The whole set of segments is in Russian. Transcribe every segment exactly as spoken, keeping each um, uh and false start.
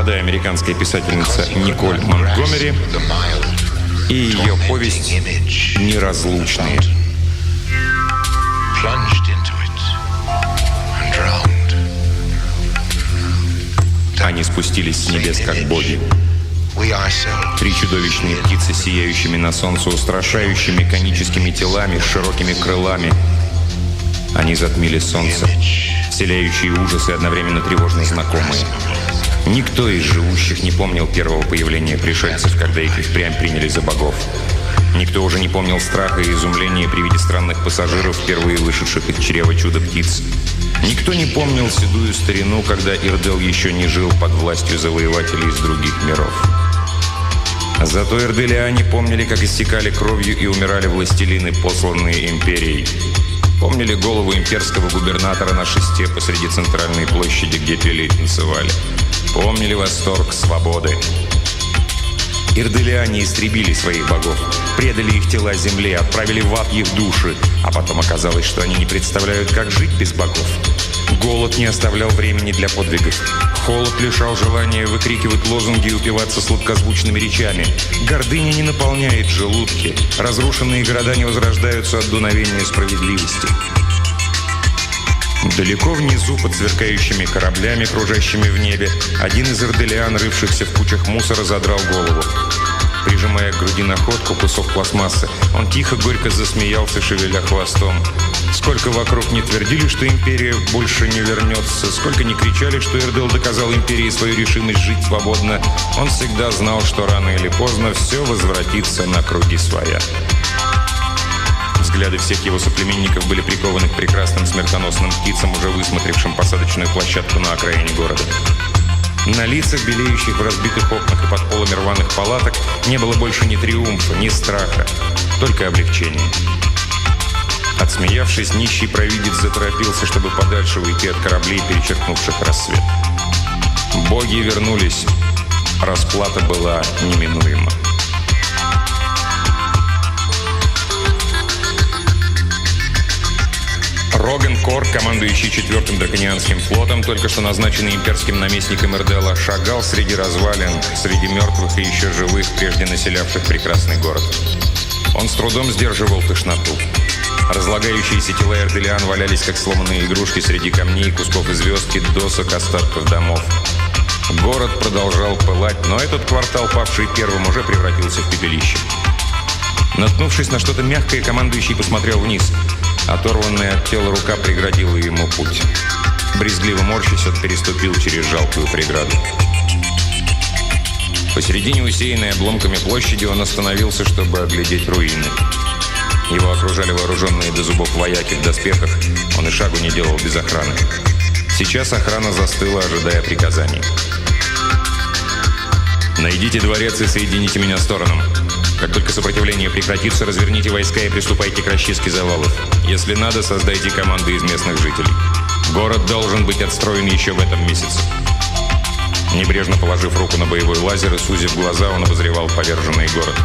молодая американская писательница Николь Монтгомери и ее повесть «Неразлучные». Они спустились с небес, как боги. Три чудовищные птицы, сияющими на солнце, устрашающими коническими телами, с широкими крылами. Они затмили солнце, вселяющие ужасы и одновременно тревожно знакомые. Никто из живущих не помнил первого появления пришельцев, когда их и впрямь приняли за богов. Никто уже не помнил страха и изумления при виде странных пассажиров, впервые вышедших из чрева чудо-птиц. Никто не помнил седую старину, когда Ирдел еще не жил под властью завоевателей из других миров. Зато ирделиане помнили, как истекали кровью и умирали властелины, посланные империей. Помнили голову имперского губернатора на шесте посреди центральной площади, где пели и танцевали. Помнили восторг свободы. Ирделиане истребили своих богов, предали их тела земле, отправили в ад их души, а потом оказалось, что они не представляют, как жить без богов. Голод не оставлял времени для подвигов. Холод лишал желания выкрикивать лозунги и упиваться сладкозвучными речами. Гордыня не наполняет желудки. Разрушенные города не возрождаются от дуновения справедливости. Далеко внизу, под сверкающими кораблями, кружащими в небе, один из ирделиан, рывшихся в кучах мусора, задрал голову. Прижимая к груди находку, кусок пластмассы, он тихо, горько засмеялся, шевеля хвостом. Сколько вокруг не твердили, что империя больше не вернется, сколько не кричали, что Ирдел доказал империи свою решимость жить свободно, он всегда знал, что рано или поздно все возвратится на круги своя. Взгляды всех его соплеменников были прикованы к прекрасным смертоносным птицам, уже высмотревшим посадочную площадку на окраине города. На лицах, белеющих в разбитых окнах и под полами рваных палаток, не было больше ни триумфа, ни страха, только облегчение. Отсмеявшись, нищий провидец заторопился, чтобы подальше уйти от кораблей, перечеркнувших рассвет. Боги вернулись. Расплата была неминуема. Роган Кор, командующий четвертым драконианским флотом, только что назначенный имперским наместником Ирдела, шагал среди развалин, среди мертвых и еще живых, прежде населявших прекрасный город. Он с трудом сдерживал тошноту. Разлагающиеся тела ирделиан валялись, как сломанные игрушки, среди камней, кусков известки, досок, остатков домов. Город продолжал пылать, но этот квартал, павший первым, уже превратился в пепелище. Наткнувшись на что-то мягкое, командующий посмотрел вниз. Оторванная от тела рука преградила ему путь. Брезгливо морщась, он переступил через жалкую преграду. Посередине усеянной обломками площади он остановился, чтобы оглядеть руины. Его окружали вооруженные до зубов вояки в доспехах. Он и шагу не делал без охраны. Сейчас охрана застыла, ожидая приказаний. «Найдите дворец и соедините меня с Тораном. Как только сопротивление прекратится, разверните войска и приступайте к расчистке завалов. Если надо, создайте команды из местных жителей. Город должен быть отстроен еще в этом месяце». Небрежно положив руку на боевой лазер и сузив глаза, он обозревал поверженный город.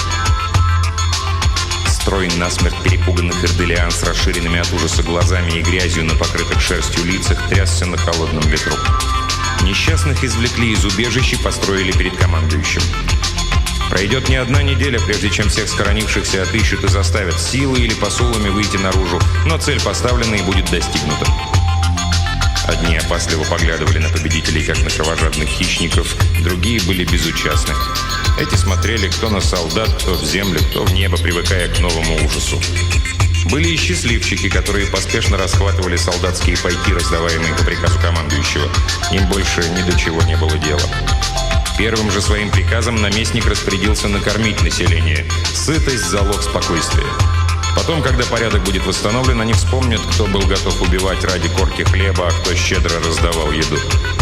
Строй насмерть перепуганных ирделиан с расширенными от ужаса глазами и грязью на покрытых шерстью лицах трясся на холодном ветру. Несчастных извлекли из убежищ и построили перед командующим. Пройдет не одна неделя, прежде чем всех скоронившихся отыщут и заставят силой или посулами выйти наружу, но цель поставлена и будет достигнута. Одни опасливо поглядывали на победителей, как на кровожадных хищников, другие были безучастны. Эти смотрели кто на солдат, кто в землю, кто в небо, привыкая к новому ужасу. Были и счастливчики, которые поспешно расхватывали солдатские пайки, раздаваемые по приказу командующего. Им больше ни до чего не было дела. Первым же своим приказом наместник распорядился накормить население. Сытость – залог спокойствия. Потом, когда порядок будет восстановлен, они вспомнят, кто был готов убивать ради корки хлеба, а кто щедро раздавал еду.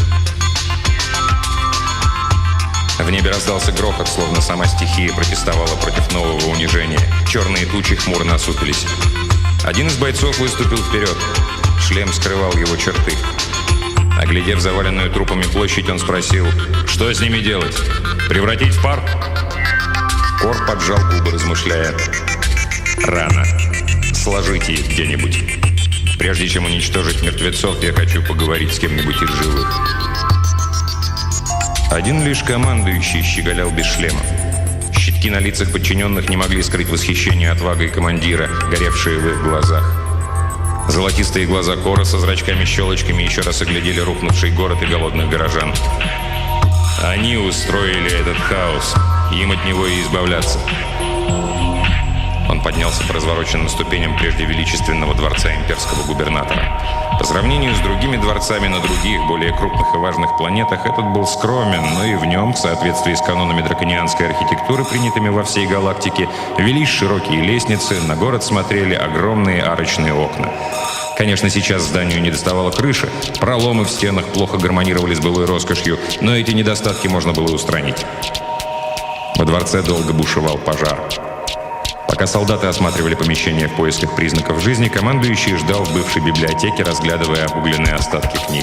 В небе раздался грохот, словно сама стихия протестовала против нового унижения. Черные тучи хмуро насупились. Один из бойцов выступил вперед. Шлем скрывал его черты. Оглядев заваленную трупами площадь, он спросил: «Что с ними делать? Превратить в пар?» Кор поджал губы, размышляя. «Рано. Сложите их где-нибудь. Прежде чем уничтожить мертвецов, я хочу поговорить с кем-нибудь из живых». Один лишь командующий щеголял без шлема. Щитки на лицах подчиненных не могли скрыть восхищение отвагой командира, горевшие в их глазах. Золотистые глаза Кора со зрачками-щелочками еще раз оглядели рухнувший город и голодных горожан. Они устроили этот хаос, им от него и избавляться. Он поднялся по развороченным ступеням прежде величественного дворца имперского губернатора. По сравнению с другими дворцами на других, более крупных и важных планетах, этот был скромен, но и в нем, в соответствии с канонами драконианской архитектуры, принятыми во всей галактике, велись широкие лестницы, на город смотрели огромные арочные окна. Конечно, сейчас зданию недоставало крыши, проломы в стенах плохо гармонировали с былой роскошью, но эти недостатки можно было устранить. Во дворце долго бушевал пожар. Пока солдаты осматривали помещение в поисках признаков жизни, командующий ждал в бывшей библиотеке, разглядывая обугленные остатки книг.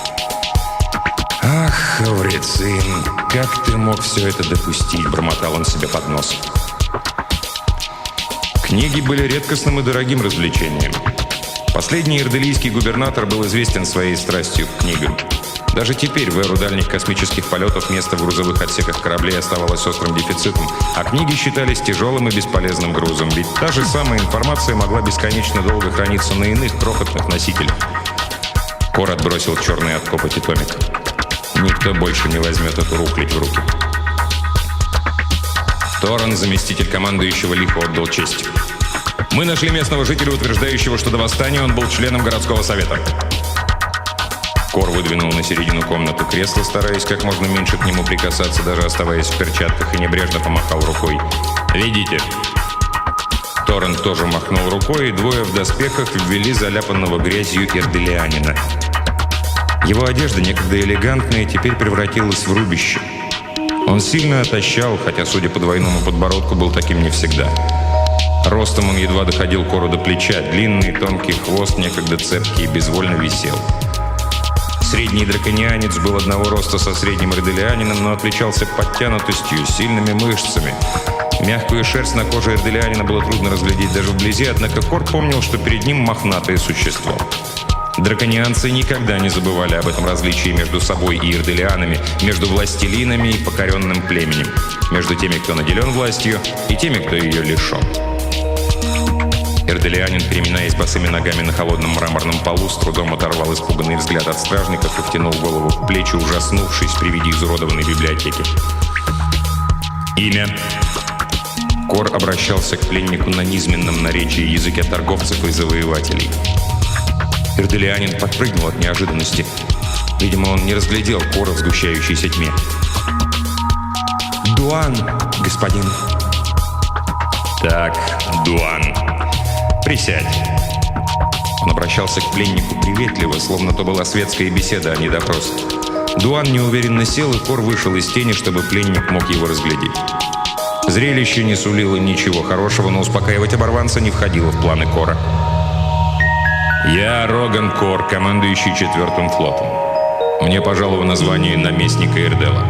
«Ах, Хаврицин, как ты мог все это допустить?» – бормотал он себе под нос. Книги были редкостным и дорогим развлечением. Последний ирделийский губернатор был известен своей страстью к книгам. Даже теперь, в эру дальних космических полетов, место в грузовых отсеках кораблей оставалось острым дефицитом, а книги считались тяжелым и бесполезным грузом, ведь та же самая информация могла бесконечно долго храниться на иных крохотных носителях. Кор отбросил черный от копоти томик. Никто больше не возьмет эту рухлядь в руки. Торрен, заместитель командующего, лихо отдал честь. «Мы нашли местного жителя, утверждающего, что до восстания он был членом городского совета». Кор выдвинул на середину комнаты кресло, стараясь как можно меньше к нему прикасаться, даже оставаясь в перчатках, и небрежно помахал рукой. «Ведите». Торрен тоже махнул рукой, и двое в доспехах ввели заляпанного грязью ирделианина. Его одежда, некогда элегантная, теперь превратилась в рубище. Он сильно отощал, хотя, судя по двойному подбородку, был таким не всегда. Ростом он едва доходил Кору до плеча, длинный тонкий хвост, некогда цепкий, безвольно висел. Средний драконианец был одного роста со средним ирделианином, но отличался подтянутостью, сильными мышцами. Мягкую шерсть на коже ирделианина было трудно разглядеть даже вблизи, однако Кор помнил, что перед ним мохнатое существо. Драконианцы никогда не забывали об этом различии между собой и ирделианами, между властелинами и покоренным племенем, между теми, кто наделен властью, и теми, кто ее лишен. Ирделианин, переминаясь босыми ногами на холодном мраморном полу, с трудом оторвал испуганный взгляд от стражников и втянул голову в плечи, ужаснувшись при виде изуродованной библиотеки. «Имя?» Кор обращался к пленнику на низменном наречии, языке торговцев и завоевателей. Ирделианин подпрыгнул от неожиданности. Видимо, он не разглядел Кора в сгущающейся тьме. «Дуан, господин». «Так, Дуан. Присядь». Он обращался к пленнику приветливо, словно то была светская беседа, а не допрос. Дуан неуверенно сел, и Кор вышел из тени, чтобы пленник мог его разглядеть. Зрелище не сулило ничего хорошего, но успокаивать оборванца не входило в планы Кора. «Я Роган Кор, командующий четвертым флотом. Мне пожаловано звание наместника Ирдела».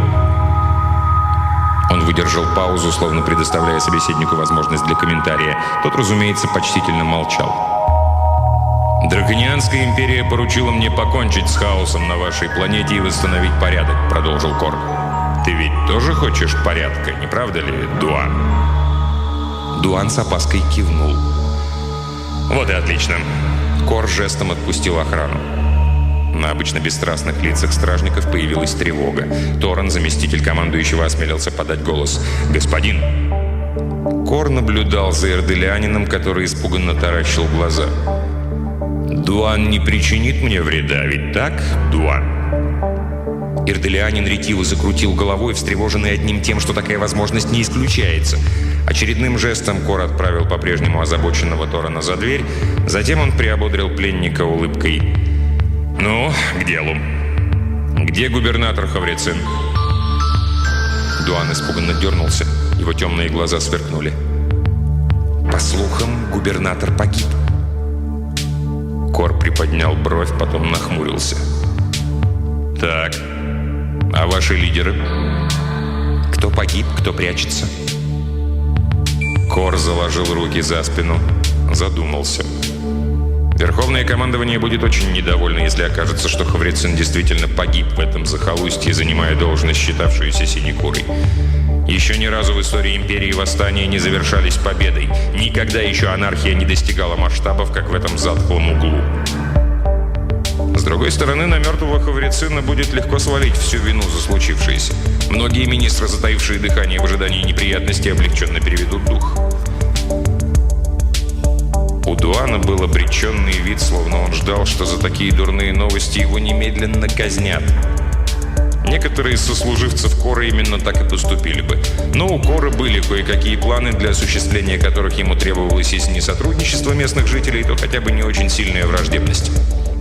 Он выдержал паузу, словно предоставляя собеседнику возможность для комментария. Тот, разумеется, почтительно молчал. «Драконианская империя поручила мне покончить с хаосом на вашей планете и восстановить порядок», — продолжил Кор. «Ты ведь тоже хочешь порядка, не правда ли, Дуан?» Дуан с опаской кивнул. «Вот и отлично». Кор жестом отпустил охрану. На обычно бесстрастных лицах стражников появилась тревога. Торрен, заместитель командующего, осмелился подать голос. «Господин!» Кор наблюдал за ирделианином, который испуганно таращил глаза. «Дуан не причинит мне вреда, ведь так, Дуан?» Ирделианин ретиво закрутил головой, встревоженный одним тем, что такая возможность не исключается. Очередным жестом Кор отправил по-прежнему озабоченного Торрена за дверь. Затем он приободрил пленника улыбкой. «Ну, к делу. Где губернатор Хаврицин?» Дуан испуганно дернулся. Его темные глаза сверкнули. «По слухам, губернатор погиб». Кор приподнял бровь, потом нахмурился. «Так, а ваши лидеры?» «Кто погиб, кто прячется?» Кор заложил руки за спину, задумался. Верховное командование будет очень недовольно, если окажется, что Хаврицин действительно погиб в этом захолустье, занимая должность, считавшуюся синекурой. Еще ни разу в истории империи восстания не завершались победой. Никогда еще анархия не достигала масштабов, как в этом затхлом углу. С другой стороны, на мертвого Хаврицина будет легко свалить всю вину за случившееся. Многие министры, затаившие дыхание в ожидании неприятностей, облегченно переведут дух. У Дуана был обреченный вид, словно он ждал, что за такие дурные новости его немедленно казнят. Некоторые из сослуживцев Кора именно так и поступили бы. Но у Кора были кое-какие планы, для осуществления которых ему требовалось, если не сотрудничество местных жителей, то хотя бы не очень сильная враждебность.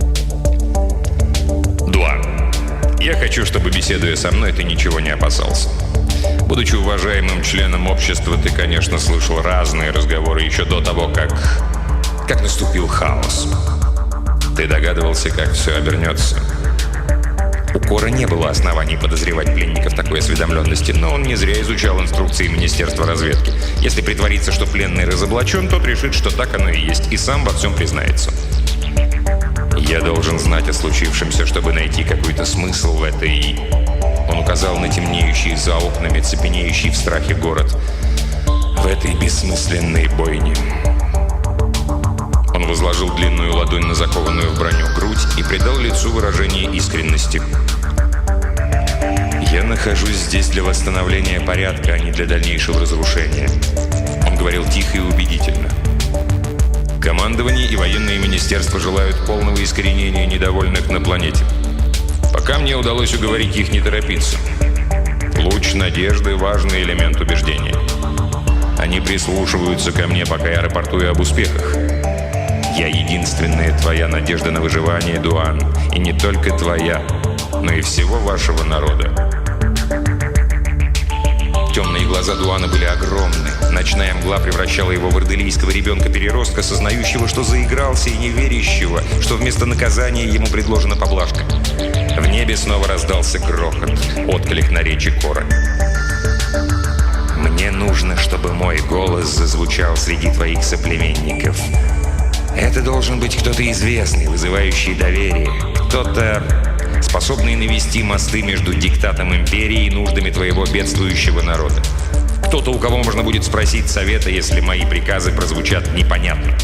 Дуан, я хочу, чтобы, беседуя со мной, ты ничего не опасался. Будучи уважаемым членом общества, ты, конечно, слышал разные разговоры еще до того, как... как наступил хаос. Ты догадывался, как все обернется. У Кора не было оснований подозревать пленников такой осведомленности, но он не зря изучал инструкции Министерства разведки. Если притвориться, что пленный разоблачен, тот решит, что так оно и есть, и сам во всем признается. Я должен знать о случившемся, чтобы найти какой-то смысл в этой... Он указал на темнеющий за окнами, цепенеющий в страхе город. В этой бессмысленной бойне. Он возложил длинную ладонь на закованную в броню грудь и придал лицу выражение искренности. «Я нахожусь здесь для восстановления порядка, а не для дальнейшего разрушения». Он говорил тихо и убедительно. Командование и военные министерства желают полного искоренения недовольных на планете. Пока мне удалось уговорить их не торопиться. Луч надежды – важный элемент убеждения. Они прислушиваются ко мне, пока я рапортую об успехах. Я единственная твоя надежда на выживание, Дуан. И не только твоя, но и всего вашего народа. Темные глаза Дуана были огромны. Ночная мгла превращала его в ирделийского ребенка-переростка, сознающего, что заигрался, и не верящего, что вместо наказания ему предложена поблажка. В небе снова раздался грохот, отклик на речи Кора. «Мне нужно, чтобы мой голос зазвучал среди твоих соплеменников. Это должен быть кто-то известный, вызывающий доверие. Кто-то, способный навести мосты между диктатом империи и нуждами твоего бедствующего народа. Кто-то, у кого можно будет спросить совета, если мои приказы прозвучат непонятно».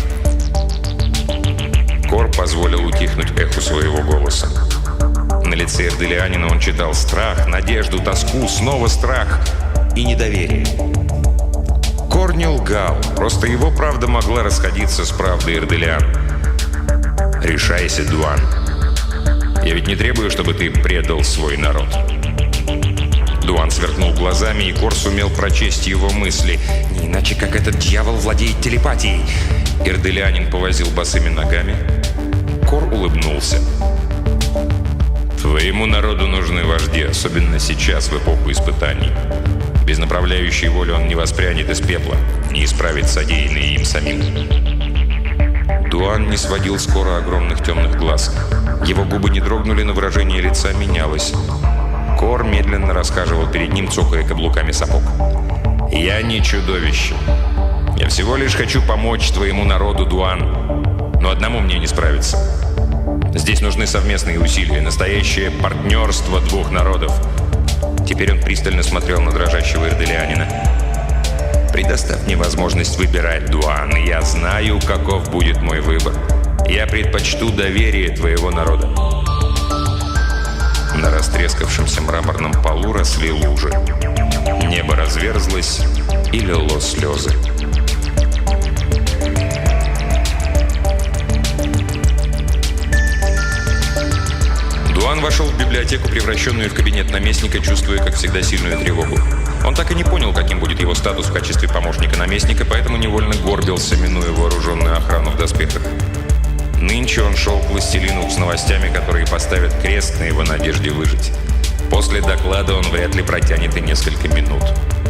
Кор позволил утихнуть эху своего голоса. На лице ирделианина он читал страх, надежду, тоску, снова страх и недоверие. Кор не лгал, просто его правда могла расходиться с правдой ирделиан. «Решайся, Дуан. Я ведь не требую, чтобы ты предал свой народ». Дуан сверкнул глазами, и Кор сумел прочесть его мысли. Не иначе, как этот дьявол владеет телепатией. Ирделианин повозил босыми ногами. Кор улыбнулся. «Твоему народу нужны вожди, особенно сейчас, в эпоху испытаний. Без направляющей воли он не воспрянет из пепла, не исправит содеянное им самим». Дуан не сводил скоро огромных темных глаз. Его губы не дрогнули, но выражение лица менялось. Кор медленно расхаживал перед ним, цокая каблуками сапог. «Я не чудовище. Я всего лишь хочу помочь твоему народу, Дуан. Но одному мне не справиться. Здесь нужны совместные усилия, настоящее партнерство двух народов». Теперь он пристально смотрел на дрожащего ирделианина. «Предоставь мне возможность выбирать, Дуан, и я знаю, каков будет мой выбор. Я предпочту доверие твоего народа». На растрескавшемся мраморном полу росли лужи. Небо разверзлось и лило слезы. Дуан вошел в библиотеку, превращенную в кабинет наместника, чувствуя, как всегда, сильную тревогу. Он так и не понял, каким будет его статус в качестве помощника наместника, поэтому невольно горбился, минуя вооруженную охрану в доспехах. Нынче он шел к властелину с новостями, которые поставят крест на его надежде выжить. После доклада он вряд ли протянет и несколько минут.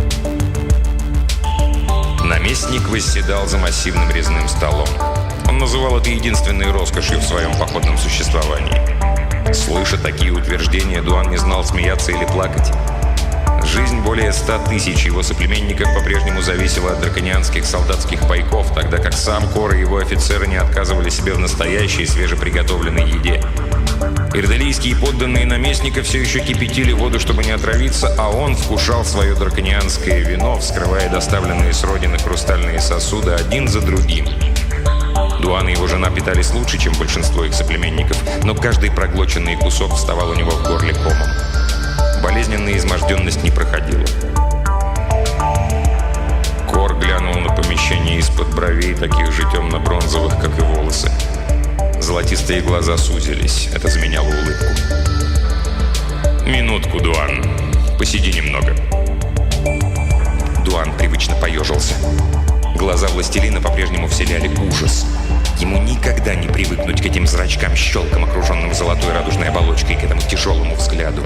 Наместник восседал за массивным резным столом. Он называл это единственной роскошью в своем походном существовании. Слыша такие утверждения, Дуан не знал, смеяться или плакать. Жизнь более ста тысяч его соплеменников по-прежнему зависела от драконианских солдатских пайков, тогда как сам Кор и его офицеры не отказывали себе в настоящей свежеприготовленной еде. Ирделийские подданные наместника все еще кипятили воду, чтобы не отравиться, а он вкушал свое драконианское вино, вскрывая доставленные с родины хрустальные сосуды один за другим. Дуан и его жена питались лучше, чем большинство их соплеменников, но каждый проглоченный кусок вставал у него в горле комом. Болезненная изможденность не проходила. Кор глянул на помещение из-под бровей, таких же темно-бронзовых, как и волосы. Золотистые глаза сузились. Это заменяло улыбку. «Минутку, Дуан. Посиди немного». Дуан привычно поежился. Глаза властелина по-прежнему вселяли ужас. Ему никогда не привыкнуть к этим зрачкам-щелкам, окруженным золотой радужной оболочкой, к этому тяжелому взгляду.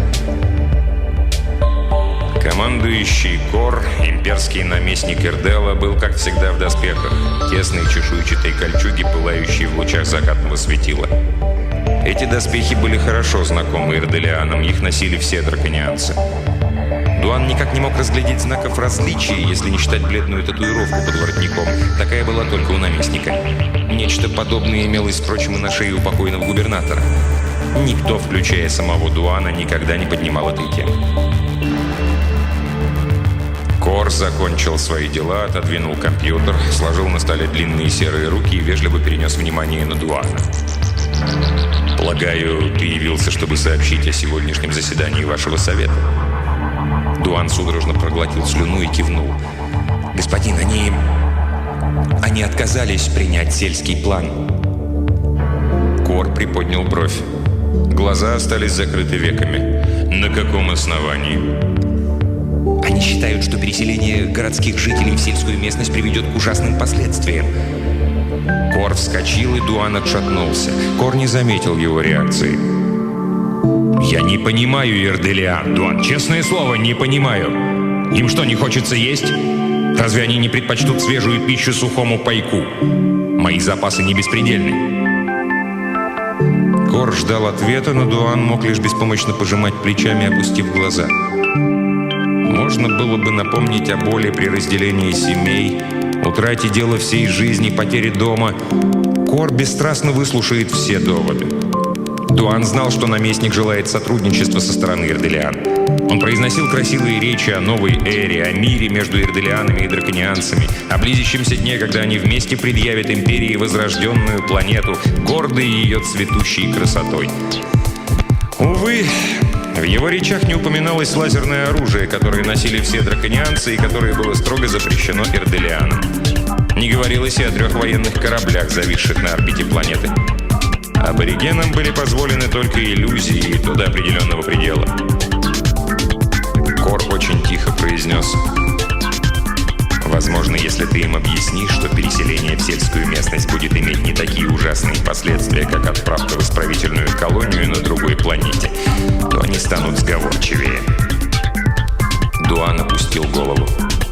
Командующий Кор, имперский наместник Ирдела, был, как всегда, в доспехах, тесной чешуйчатой кольчуги, пылающей в лучах закатного светила. Эти доспехи были хорошо знакомы ирделианам, их носили все драконианцы. Дуан никак не мог разглядеть знаков различия, если не считать бледную татуировку под воротником. Такая была только у наместника. Нечто подобное имелось, впрочем, и на шее у покойного губернатора. Никто, включая самого Дуана, никогда не поднимал этой темы. Кор закончил свои дела, отодвинул компьютер, сложил на столе длинные серые руки и вежливо перенес внимание на Дуана. «Полагаю, ты явился, чтобы сообщить о сегодняшнем заседании вашего совета?» Дуан судорожно проглотил слюну и кивнул. «Господин, они... они отказались принять сельский план». Кор приподнял бровь. Глаза остались закрыты веками. «На каком основании?» «Они считают, что переселение городских жителей в сельскую местность приведет к ужасным последствиям». Кор вскочил, и Дуан отшатнулся. Кор не заметил его реакции. «Я не понимаю, Ирделиан, Дуан, честное слово, не понимаю. Им что, не хочется есть? Разве они не предпочтут свежую пищу сухому пайку? Мои запасы не беспредельны». Кор ждал ответа, но Дуан мог лишь беспомощно пожимать плечами, опустив глаза. Можно было бы напомнить о боли при разделении семей, утрате дела всей жизни, потере дома. Кор бесстрастно выслушает все доводы. Дуан знал, что наместник желает сотрудничества со стороны ирделиан. Он произносил красивые речи о новой эре, о мире между ирделианами и драконианцами, о близящемся дне, когда они вместе предъявят империи возрожденную планету, гордой ее цветущей красотой. Увы, в его речах не упоминалось лазерное оружие, которое носили все драконианцы и которое было строго запрещено ирделианам. Не говорилось и о трех военных кораблях, зависших на орбите планеты. Аборигенам были позволены только иллюзии, и то до определенного предела. Кор очень тихо произнес: «Возможно, если ты им объяснишь, что переселение в сельскую местность будет иметь не такие ужасные последствия, как отправка в исправительную колонию на другой планете, то они станут сговорчивее». Дуан опустил голову.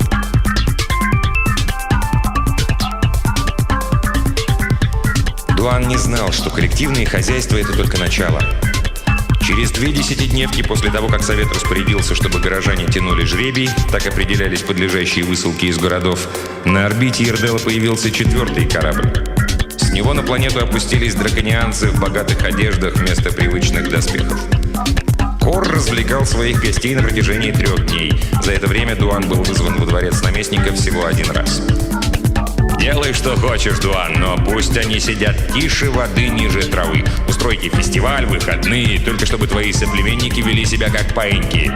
Дуан не знал, что коллективное хозяйство – это только начало. Через две десятидневки после того, как Совет распорядился, чтобы горожане тянули жребий, так определялись подлежащие высылки из городов, на орбите Ирдела появился четвертый корабль. С него на планету опустились драконианцы в богатых одеждах вместо привычных доспехов. Кор развлекал своих гостей на протяжении трех дней. За это время Дуан был вызван во дворец наместника всего один раз. «Делай, что хочешь, Дуан, но пусть они сидят тише воды ниже травы. Устройте фестиваль, выходные, только чтобы твои соплеменники вели себя как паиньки».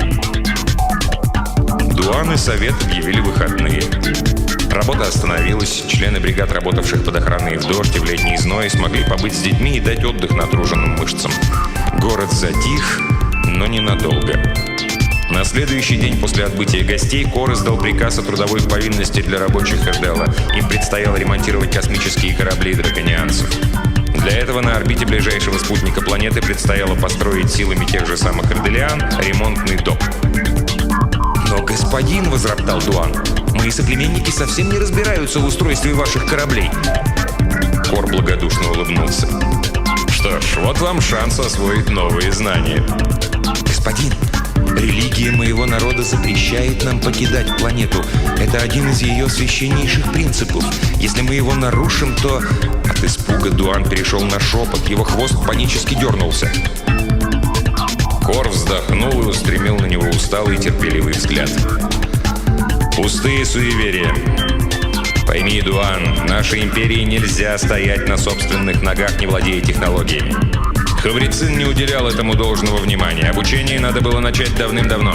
Дуан и Совет объявили выходные. Работа остановилась, члены бригад, работавших под охраной в дождь и в летний зной, смогли побыть с детьми и дать отдых натруженным мышцам. Город затих, но ненадолго. На следующий день после отбытия гостей Кор издал приказ о трудовой повинности для рабочих Ирдела. Им предстояло ремонтировать космические корабли драконианцев. Для этого на орбите ближайшего спутника планеты предстояло построить силами тех же самых ирделиан ремонтный док. «Но, господин, — возроптал Дуан, — мои соплеменники совсем не разбираются в устройстве ваших кораблей». Кор благодушно улыбнулся. «Что ж, вот вам шанс освоить новые знания». «Господин, Религия моего народа запрещает нам покидать планету. Это один из ее священнейших принципов. Если мы его нарушим, то...» От испуга Дуан перешел на шепот, его хвост панически дернулся. Кор вздохнул и устремил на него усталый и терпеливый взгляд. «Пустые суеверия. Пойми, Дуан, нашей империи нельзя стоять на собственных ногах, не владея технологиями. Хаврицин не уделял этому должного внимания. Обучение надо было начать давным-давно».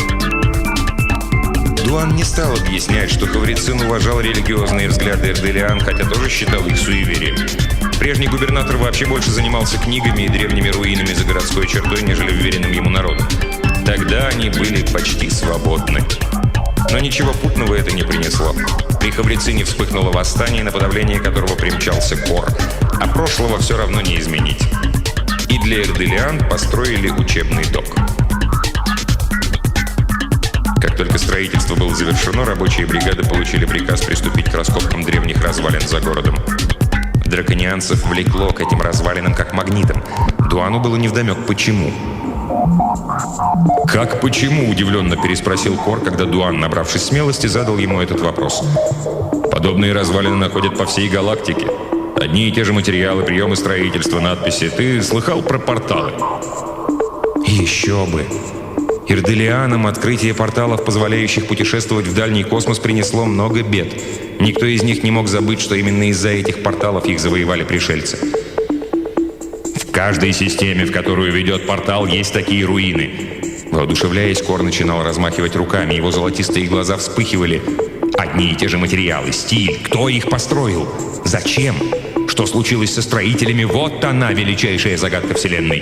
Дуан не стал объяснять, что Хаврицин уважал религиозные взгляды эрделиан, хотя тоже считал их суеверием. Прежний губернатор вообще больше занимался книгами и древними руинами за городской чертой, нежели уверенным ему народом. Тогда они были почти свободны. Но ничего путного это не принесло. При Хаврицине вспыхнуло восстание, на подавление которого примчался Кор. А прошлого все равно не изменить. И для эрделиан построили учебный док. Как только строительство было завершено, рабочие бригады получили приказ приступить к раскопкам древних развалин за городом. Драконианцев влекло к этим развалинам как магнитом. Дуану было невдомек, почему. «Как почему?» – удивленно переспросил Кор, когда Дуан, набравшись смелости, задал ему этот вопрос. «Подобные развалины находят по всей галактике. Одни и те же материалы, приемы строительства, надписи. Ты слыхал про порталы?» «Еще бы! Эрделианам открытие порталов, позволяющих путешествовать в дальний космос, принесло много бед. Никто из них не мог забыть, что именно из-за этих порталов их завоевали пришельцы. В каждой системе, в которую ведет портал, есть такие руины». Воодушевляясь, Кор начинал размахивать руками, его золотистые глаза вспыхивали. Одни и те же материалы, стиль. Кто их построил? Зачем? Что случилось со строителями? Вот она, величайшая загадка Вселенной.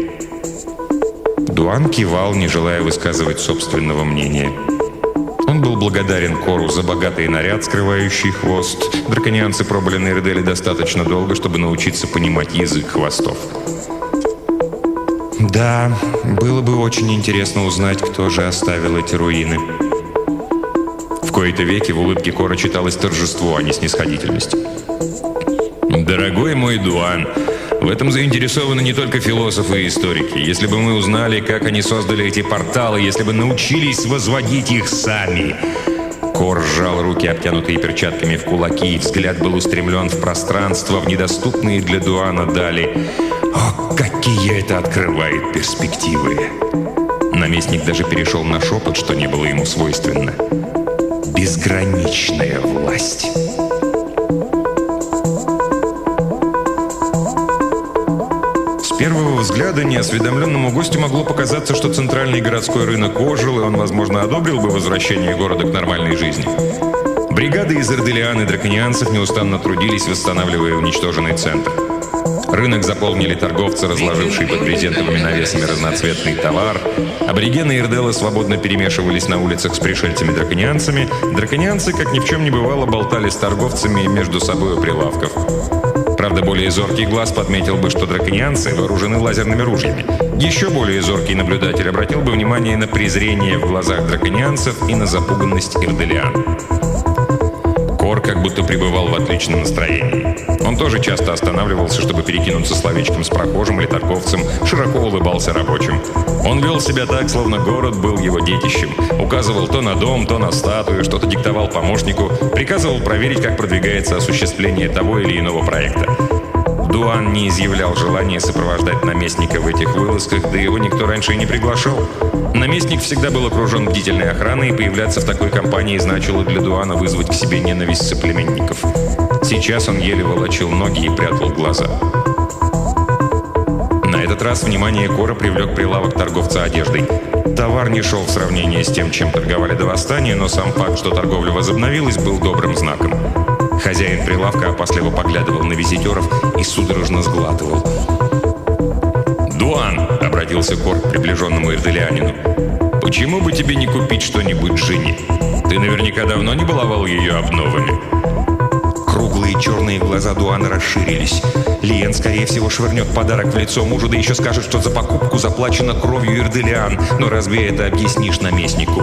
Дуан кивал, не желая высказывать собственного мнения. Он был благодарен Кору за богатый наряд, скрывающий хвост. Драконианцы пробыли на Эрделе достаточно долго, чтобы научиться понимать язык хвостов. Да, было бы очень интересно узнать, кто же оставил эти руины. В кои-то веки в улыбке Кора читалось торжество, а не снисходительность. «Дорогой мой Дуан, в этом заинтересованы не только философы и историки. Если бы мы узнали, как они создали эти порталы, если бы научились возводить их сами...» Кор сжал руки, обтянутые перчатками, в кулаки, и взгляд был устремлен в пространство, в недоступные для Дуана дали. О, какие это открывает перспективы! Наместник даже перешел на шепот, что не было ему свойственно. Безграничная власть. С первого взгляда неосведомленному гостю могло показаться, что центральный городской рынок ожил, и он, возможно, одобрил бы возвращение города к нормальной жизни. Бригады из эрделиан и драконианцев неустанно трудились, восстанавливая уничтоженный центр. Рынок заполнили торговцы, разложившие под брезентовыми навесами разноцветный товар. Аборигены Эрдела свободно перемешивались на улицах с пришельцами-драконианцами. Драконианцы, как ни в чем не бывало, болтали с торговцами между собой у прилавков. Правда, более зоркий глаз подметил бы, что драконианцы вооружены лазерными ружьями. Еще более зоркий наблюдатель обратил бы внимание на презрение в глазах драконианцев и на запуганность эрделиан. Кор как будто пребывал в отличном настроении. Он тоже часто останавливался, чтобы перекинуться словечком с прохожим или торговцем, широко улыбался рабочим. Он вел себя так, словно город был его детищем. Указывал то на дом, то на статую, что-то диктовал помощнику, приказывал проверить, как продвигается осуществление того или иного проекта. Дуан не изъявлял желания сопровождать наместника в этих вылазках, да его никто раньше и не приглашал. Наместник всегда был окружен бдительной охраной, и появляться в такой компании значило для Дуана вызвать к себе ненависть соплеменников. Сейчас он еле волочил ноги и прятал глаза. На этот раз внимание Кора привлек прилавок торговца одеждой. Товар не шел в сравнении с тем, чем торговали до восстания, но сам факт, что торговля возобновилась, был добрым знаком. Хозяин прилавка опасливо поглядывал на визитеров и судорожно сглатывал. «Дуан!» — обратился Кор к приближенному эрделианину. «Почему бы тебе не купить что-нибудь жене? Ты наверняка давно не баловал ее обновами». Круглые черные глаза Дуана расширились. Лиен, скорее всего, швырнет подарок в лицо мужу, да еще скажет, что за покупку заплачено кровью эрделиан. Но разве это объяснишь наместнику?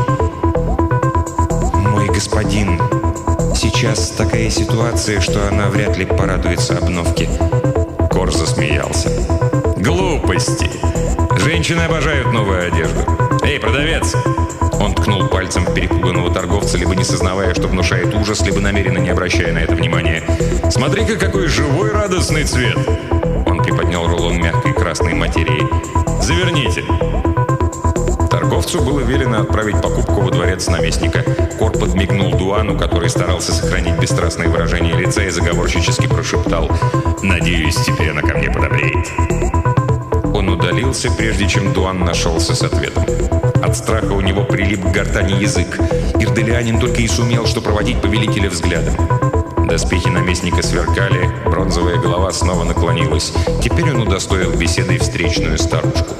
«Мой господин, сейчас такая ситуация, что она вряд ли порадуется обновке». Кор засмеялся. «Глупости! Женщины обожают новую одежду. Эй, продавец!» Он ткнул пальцем в перепуганного торговца, либо не сознавая, что внушает ужас, либо намеренно не обращая на это внимания. «Смотри-ка, какой живой радостный цвет!» Он приподнял рулон мягкой красной материи. «Заверните!» Торговцу было велено отправить покупку во дворец наместника. Кор подмигнул Дуану, который старался сохранить бесстрастное выражение лица, и заговорщически прошептал: «Надеюсь, теперь она ко мне подобреет». Он удалился, прежде чем Дуан нашелся с ответом. От страха у него прилип к гортани язык. Ирделианин только и сумел, что проводить повелителя взглядом. Доспехи наместника сверкали, бронзовая голова снова наклонилась. Теперь он удостоил беседой встречную старушку.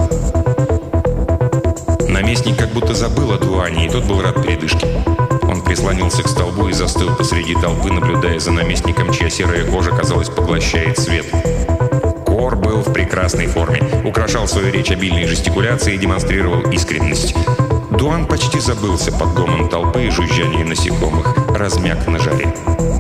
Наместник как будто забыл о Дуане, и тот был рад передышке. Он прислонился к столбу и застыл посреди толпы, наблюдая за наместником, чья серая кожа, казалось, поглощает свет. Кор был в прекрасной форме, украшал свою речь обильной жестикуляцией и демонстрировал искренность. Дуан почти забылся под гомон толпы и жужжание насекомых, размяк на жаре.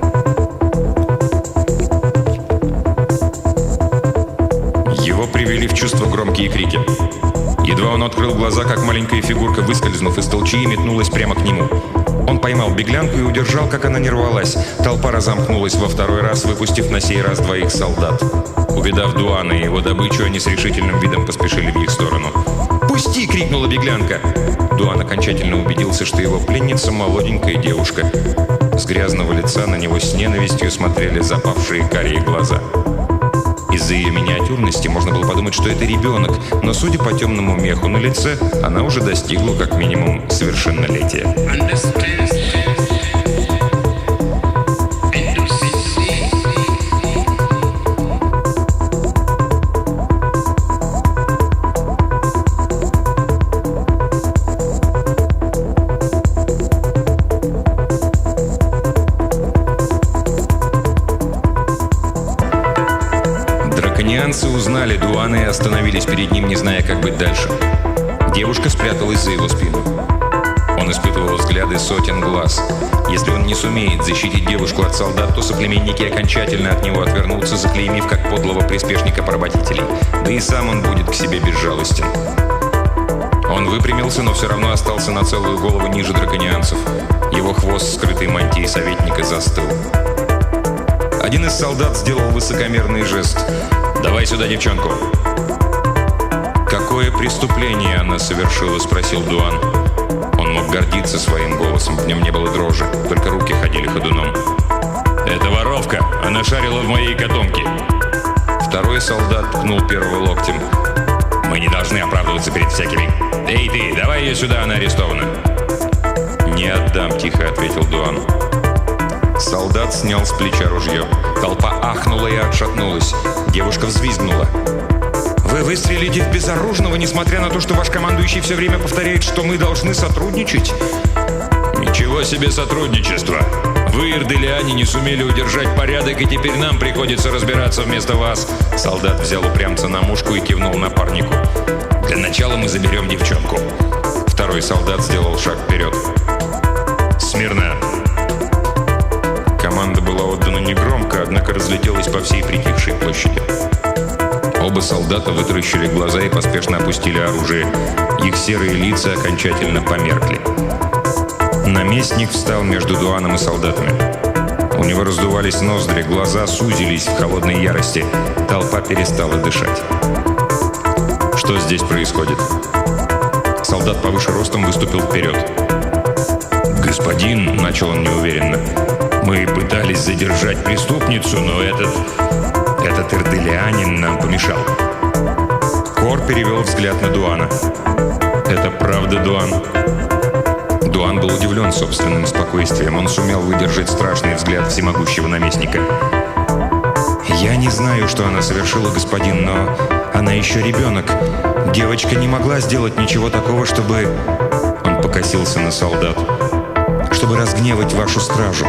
Его привели в чувство громкие крики. Едва он открыл глаза, как маленькая фигурка, выскользнув из толчии, метнулась прямо к нему. Он поймал беглянку и удержал, как она не рвалась. Толпа разомкнулась во второй раз, выпустив на сей раз двоих солдат. Увидав Дуана и его добычу, они с решительным видом поспешили в их сторону. «Пусти!» — крикнула беглянка. Дуан окончательно убедился, что его пленница — молоденькая девушка. С грязного лица на него с ненавистью смотрели запавшие карие глаза. Из-за ее миниатюрности можно было подумать, что это ребенок, но, судя по темному меху на лице, она уже достигла как минимум совершеннолетия. Драконианцы узнали Дуана и остановились перед ним, не зная, как быть дальше. Девушка спряталась за его спину. Он испытывал взгляды сотен глаз. Если он не сумеет защитить девушку от солдат, то соплеменники окончательно от него отвернутся, заклеймив как подлого приспешника поработителей. Да и сам он будет к себе безжалостен. Он выпрямился, но все равно остался на целую голову ниже драконианцев. Его хвост, скрытый мантией советника, застыл. Один из солдат сделал высокомерный жест. «Давай сюда девчонку». «Какое преступление она совершила?» — спросил Дуан. Он мог гордиться своим голосом, в нем не было дрожи, только руки ходили ходуном. «Это воровка, она шарила в моей котомке». Второй солдат ткнул первого локтем. «Мы не должны оправдываться перед всякими. Эй ты, давай ее сюда, она арестована». «Не отдам», — тихо ответил Дуан. Солдат снял с плеча ружье. Толпа ахнула и отшатнулась. Девушка взвизгнула. «Вы выстрелите в безоружного, несмотря на то, что ваш командующий все время повторяет, что мы должны сотрудничать?» «Ничего себе сотрудничество! Вы, ирделиане, не сумели удержать порядок, и теперь нам приходится разбираться вместо вас!» Солдат взял упрямца на мушку и кивнул напарнику. «Для начала мы заберем девчонку». Второй солдат сделал шаг вперед. «Смирно!» Команда была отдана негромко, однако разлетелась по всей притихшей площади. Оба солдата вытаращили глаза и поспешно опустили оружие. Их серые лица окончательно померкли. Наместник встал между Дуаном и солдатами. У него раздувались ноздри, глаза сузились в холодной ярости. Толпа перестала дышать. Что здесь происходит? Солдат повыше ростом выступил вперед. «Господин», — начал он неуверенно, — «мы пытались задержать преступницу, но этот... этот ирделианин нам помешал». Кор перевел взгляд на Дуана. «Это правда, Дуан?» Дуан был удивлен собственным спокойствием. Он сумел выдержать страшный взгляд всемогущего наместника. «Я не знаю, что она совершила, господин, но она еще ребенок. Девочка не могла сделать ничего такого, чтобы...» Он покосился на солдат. «Чтобы разгневать вашу стражу».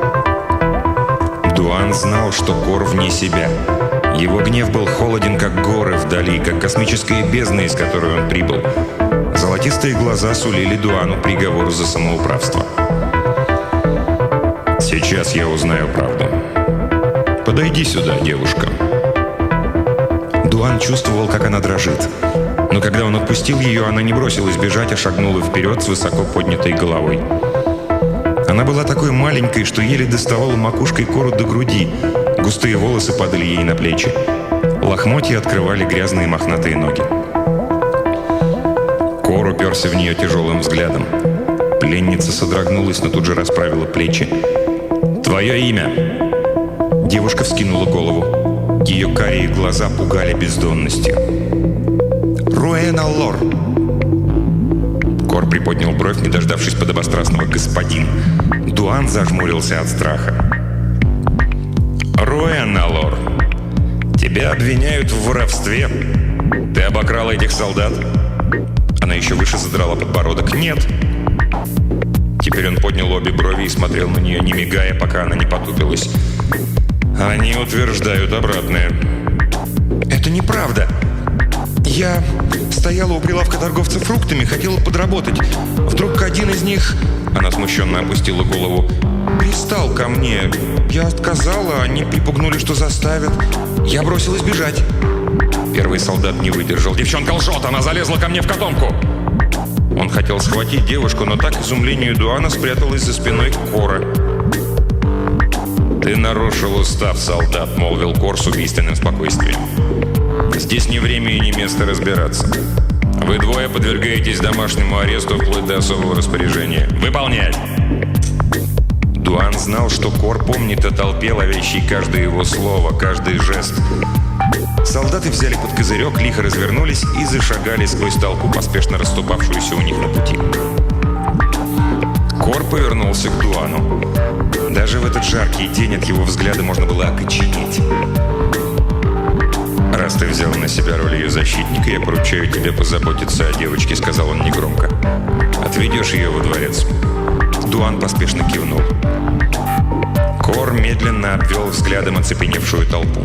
Дуан знал, что Кор вне себя. Его гнев был холоден, как горы вдали, как космическая бездна, из которой он прибыл. Золотистые глаза сулили Дуану приговор за самоуправство. «Сейчас я узнаю правду. Подойди сюда, девушка». Дуан чувствовал, как она дрожит. Но когда он отпустил ее, она не бросилась бежать, а шагнула вперед с высоко поднятой головой. Она была такой маленькой, что еле доставала макушкой Кору до груди. Густые волосы падали ей на плечи. Лохмотья открывали грязные мохнатые ноги. Кор уперся в нее тяжелым взглядом. Пленница содрогнулась, но тут же расправила плечи. «Твое имя?» Девушка вскинула голову. Ее карие глаза пугали бездонностью. «Руэн Аллор». Кор приподнял бровь, не дождавшись подобострастного «господин». Дуан зажмурился от страха. «Руэн Аллор, тебя обвиняют в воровстве. Ты обокрал этих солдат?» Она еще выше задрала подбородок. «Нет». Теперь он поднял обе брови и смотрел на нее, не мигая, пока она не потупилась. «Они утверждают обратное». «Это неправда. Я стояла у прилавка торговца фруктами, хотела подработать. Вдруг один из них...» Она смущенно опустила голову. «Пристал ко мне. Я отказала, они припугнули, что заставят. Я бросилась бежать». Первый солдат не выдержал. «Девчонка лжет! Она залезла ко мне в котомку!» Он хотел схватить девушку, но так, к изумлению Дуана, спряталась за спиной Кора. «Ты нарушил устав, солдат», — молвил Кор с убийственным спокойствием. «Здесь не время и не место разбираться. Вы двое подвергаетесь домашнему аресту вплоть до особого распоряжения. Выполнять!» Дуан знал, что Кор помнит о толпе, ловящей каждое его слово, каждый жест. Солдаты взяли под козырек, лихо развернулись и зашагали сквозь толпу, поспешно расступавшуюся у них на пути. Кор повернулся к Дуану. Даже в этот жаркий день от его взгляда можно было окоченеть. «Раз ты взял на себя роль ее защитника, я поручаю тебе позаботиться о девочке», — сказал он негромко. «Отведешь ее во дворец». Дуан поспешно кивнул. Кор медленно обвел взглядом оцепеневшую толпу.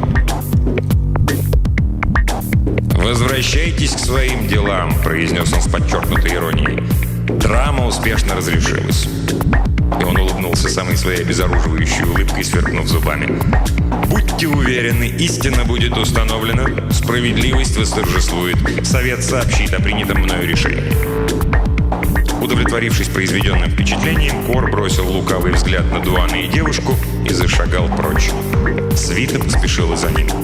«Возвращайтесь к своим делам», — произнес он с подчеркнутой иронией. «Драма успешно разрешилась». И он улыбнулся самой своей обезоруживающей улыбкой, сверкнув зубами. «Будьте уверены, истина будет установлена, справедливость восторжествует. Совет сообщит о принятом мною решении». Удовлетворившись произведенным впечатлением, Кор бросил лукавый взгляд на Дуана и девушку и зашагал прочь. Свита поспешила за ним.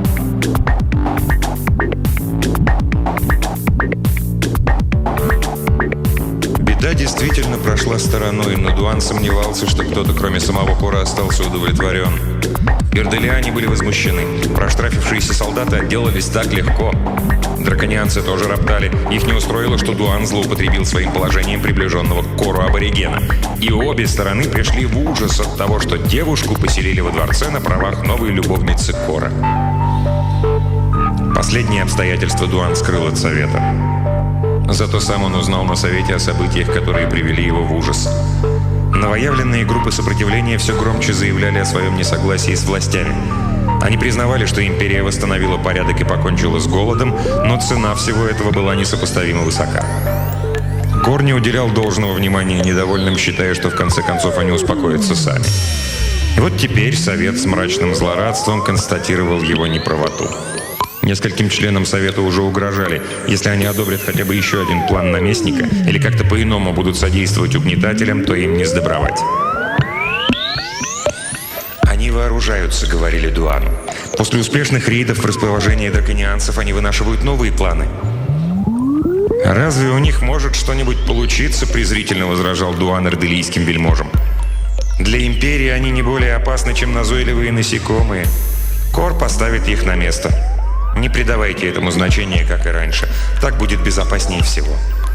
Беда действительно прошла стороной, но Дуан сомневался, что кто-то, кроме самого Кора, остался удовлетворен. Ирделиане были возмущены. Проштрафившиеся солдаты отделались так легко. Драконианцы тоже роптали. Их не устроило, что Дуан злоупотребил своим положением приближенного к Кору аборигена. И обе стороны пришли в ужас от того, что девушку поселили во дворце на правах новой любовницы Кора. Последнее обстоятельство Дуан скрыл от совета. Зато сам он узнал на совете о событиях, которые привели его в ужас. Новоявленные группы сопротивления все громче заявляли о своем несогласии с властями. Они признавали, что империя восстановила порядок и покончила с голодом, но цена всего этого была несопоставимо высока. Кор не уделял должного внимания недовольным, считая, что в конце концов они успокоятся сами. И вот теперь совет с мрачным злорадством констатировал его неправоту. Нескольким членам совета уже угрожали. Если они одобрят хотя бы еще один план наместника или как-то по-иному будут содействовать угнетателям, то им не сдобровать. «Они вооружаются», — говорили Дуану. «После успешных рейдов в расположении драконианцев они вынашивают новые планы». «Разве у них может что-нибудь получиться?» — презрительно возражал Дуан ирделийским вельможам. «Для империи они не более опасны, чем назойливые насекомые. Кор поставит их на место. Не придавайте этому значения, как и раньше. Так будет безопаснее всего».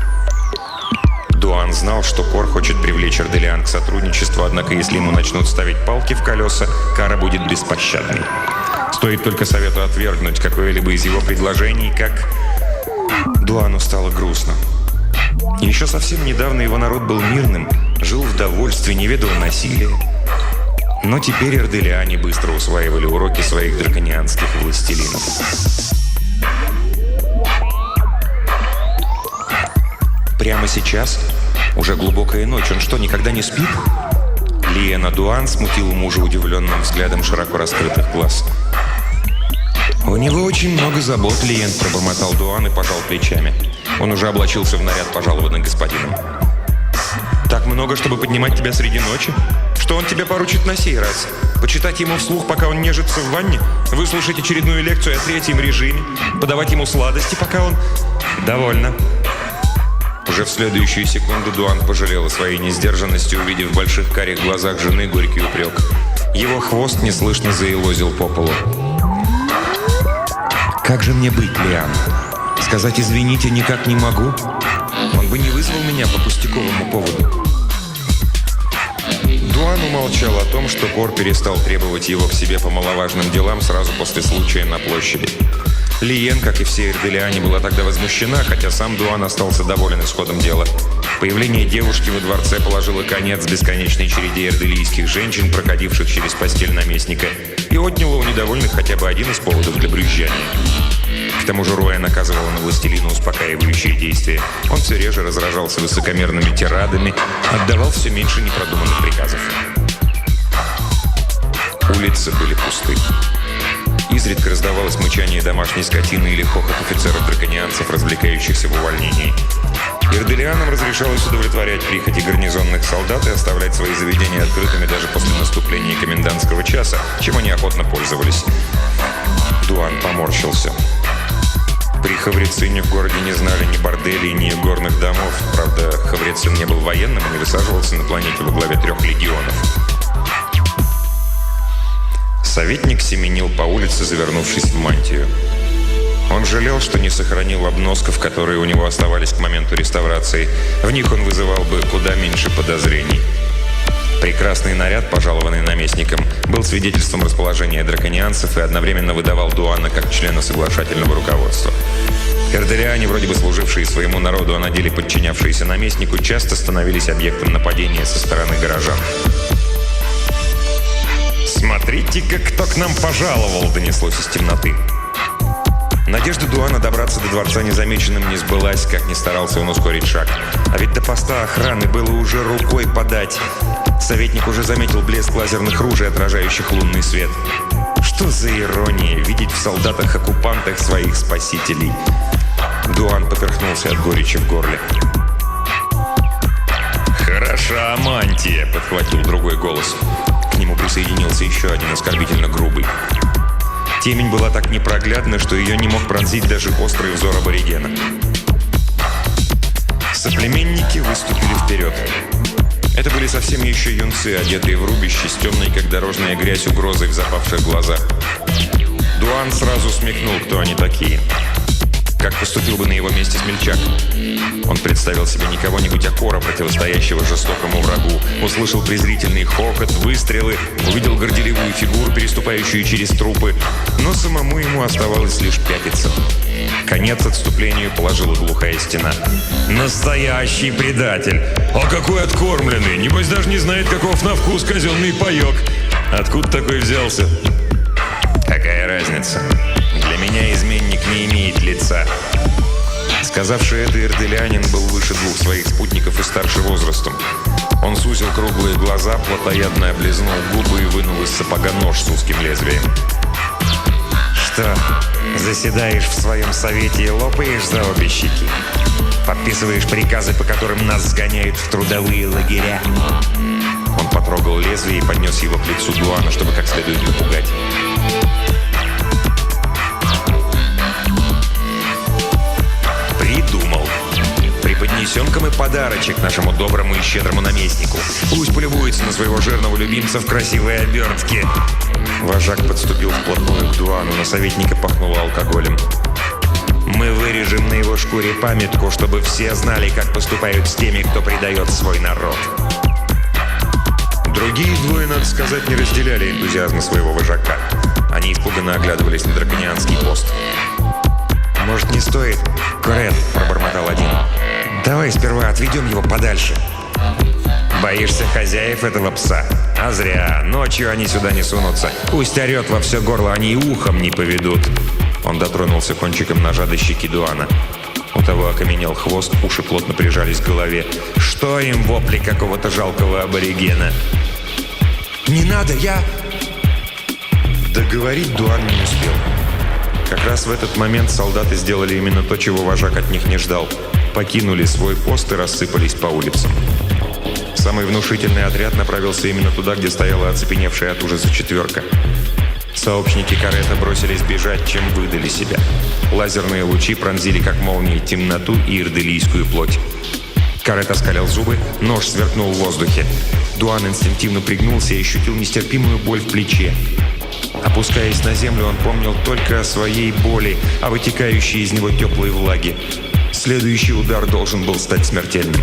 Дуан знал, что Кор хочет привлечь Ирделиан к сотрудничеству, однако если ему начнут ставить палки в колеса, кара будет беспощадной. Стоит только совету отвергнуть какое-либо из его предложений, как... Дуану стало грустно. Еще совсем недавно его народ был мирным, жил в довольстве, не ведал насилия. Но теперь ирделиане быстро усваивали уроки своих драконианских властелинов. Прямо сейчас? Уже глубокая ночь. Он что, никогда не спит? Лиена Дуан смутила мужа удивленным взглядом широко раскрытых глаз. «У «У него очень много забот, клиент», — пробормотал Дуан и пожал плечами. Он уже облачился в наряд пожалованных господином. «Так много, чтобы поднимать тебя среди ночи? Что он тебе поручит на сей раз? Почитать ему вслух, пока он нежится в ванне? Выслушать очередную лекцию о третьем режиме? Подавать ему сладости, пока он...» «Довольно». Уже в следующую секунду Дуан пожалел о своей несдержанности, увидев в больших карих глазах жены горький упрек. Его хвост неслышно заелозил по полу. «Как же мне быть, Лиам? Сказать «извините» никак не могу? Он бы не вызвал меня по пустяковому поводу». Дуан умолчал о том, что Кор перестал требовать его к себе по маловажным делам сразу после случая на площади. Лиен, как и все эрделиане, была тогда возмущена, хотя сам Дуан остался доволен исходом дела. Появление девушки во дворце положило конец бесконечной череде эрделийских женщин, проходивших через постель наместника, и отняло у недовольных хотя бы один из поводов для брюзжания. К тому же Роя наказывала на властелина успокаивающие действия. Он все реже разражался высокомерными тирадами, отдавал все меньше непродуманных приказов. Улицы были пусты. Изредка раздавалось мычание домашней скотины или хохот офицеров-драконианцев, развлекающихся в увольнении. Эрделианам разрешалось удовлетворять прихоти гарнизонных солдат и оставлять свои заведения открытыми даже после наступления комендантского часа, чем они охотно пользовались. Дуан поморщился. При Хаврицине в городе не знали ни борделей, ни горных домов. Правда, Хаврицин не был военным и не высаживался на планете во главе трех легионов. Советник семенил по улице, завернувшись в мантию. Он жалел, что не сохранил обносков, которые у него оставались к моменту реставрации. В них он вызывал бы куда меньше подозрений. Прекрасный наряд, пожалованный наместником, был свидетельством расположения драконианцев и одновременно выдавал Дуана как члена соглашательного руководства. Эрделиане, вроде бы служившие своему народу, а на деле подчинявшиеся наместнику, часто становились объектом нападения со стороны горожан. «Смотрите-ка, кто к нам пожаловал!» — донеслось из темноты. Надежда Дуана добраться до дворца незамеченным не сбылась, как ни старался он ускорить шаг. А ведь до поста охраны было уже рукой подать. Советник уже заметил блеск лазерных ружей, отражающих лунный свет. Что за ирония — видеть в солдатах-оккупантах своих спасителей. Дуан поперхнулся от горечи в горле. «Хороша мантия!» — подхватил другой голос. К нему присоединился еще один, оскорбительно грубый. Темень была так непроглядна, что ее не мог пронзить даже острый взор аборигена. Соплеменники выступили вперед. Это были совсем еще юнцы, одетые в рубище, с темной, как дорожная грязь, угрозой в запавших глазах. Дуан сразу смекнул, кто они такие. Как поступил бы на его месте смельчак? Он представил себе не кого-нибудь, а Кора, противостоящего жестокому врагу. Услышал презрительный хохот, выстрелы, увидел горделивую фигуру, переступающую через трупы. Но самому ему оставалось лишь пятиться. Конец отступлению положила глухая стена. «Настоящий предатель! А какой откормленный! Небось даже не знает, каков на вкус казенный паёк! Откуда такой взялся?» «Какая разница? Для меня изменник не имеет лица». Сказавший это, эрделианин был выше двух своих спутников и старше возрастом. Он сузил круглые глаза, плотоядно облизнул губы и вынул из сапога нож с узким лезвием. «Что, заседаешь в своем совете и лопаешь за обе щеки? Подписываешь приказы, по которым нас сгоняют в трудовые лагеря?» Он потрогал лезвие и поднес его к лицу Дуана, чтобы как следует напугать. «Придумал. Преподнесем-ка мы подарочек нашему доброму и щедрому наместнику. Пусть полюбуется на своего жирного любимца в красивой обертке». Вожак подступил вплотную к Дуану, но советника пахнуло алкоголем. «Мы вырежем на его шкуре памятку, чтобы все знали, как поступают с теми, кто предает свой народ». Другие двое, надо сказать, не разделяли энтузиазма своего вожака. Они испуганно оглядывались на драконианский пост. «Может, не стоит?» «Корет», — пробормотал один. «Давай сперва отведем его подальше». «Боишься хозяев этого пса? А зря. Ночью они сюда не сунутся. Пусть орет во все горло, они и ухом не поведут». Он дотронулся кончиком ножа до щеки Дуана. У того окаменел хвост, уши плотно прижались к голове. Что им вопли какого-то жалкого аборигена? «Не надо, я...» Договорить Дуан не успел. Как раз в этот момент солдаты сделали именно то, чего вожак от них не ждал. Покинули свой пост и рассыпались по улицам. Самый внушительный отряд направился именно туда, где стояла оцепеневшая от ужаса четверка. Сообщники Карета бросились бежать, чем выдали себя. Лазерные лучи пронзили, как молнии, темноту и ирделийскую плоть. Карет оскалил зубы, нож сверкнул в воздухе. Дуан инстинктивно пригнулся и ощутил нестерпимую боль в плече. Опускаясь на землю, он помнил только о своей боли, о вытекающей из него теплой влаге. Следующий удар должен был стать смертельным.